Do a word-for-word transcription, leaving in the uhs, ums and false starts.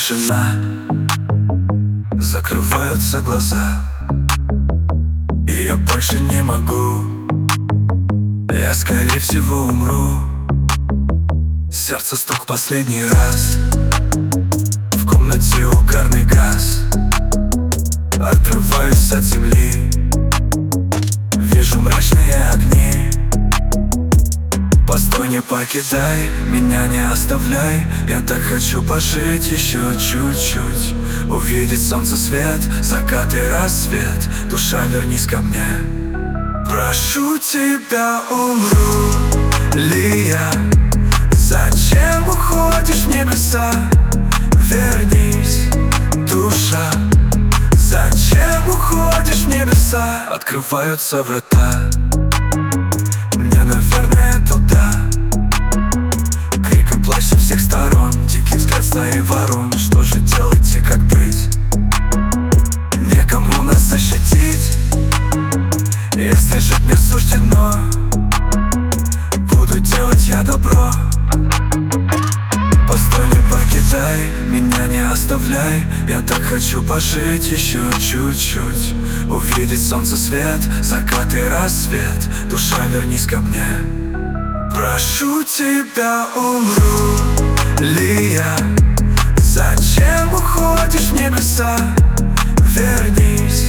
тишина, закрываются глаза, и я больше не могу. Я скорее всего умру. Сердце стук последний раз. В комнате угарный газ. Отрываюсь от земли. Вижу мрачные огни. Постой, не покидай, меня не оставляй. Я так хочу пожить еще чуть-чуть, увидеть солнце, свет, закат и рассвет. Душа, вернись ко мне. Прошу тебя, умру ли я? Зачем уходишь в небеса? Вернись, душа. Зачем уходишь в небеса? Открываются врата. Мне, наверное, туда. Криком плащ со всех сторон, дикий взгляд стаи ворон. Что же делать и как быть? Некому нас защитить. Если жить мне суждено, буду делать я добро. Постой, не покидай, меня не оставляй. Я так хочу пожить еще чуть-чуть, увидеть солнце, свет, закат и рассвет. Душа, вернись ко мне. Прошу тебя, умру ли я? Зачем уходишь в небеса? Вернись,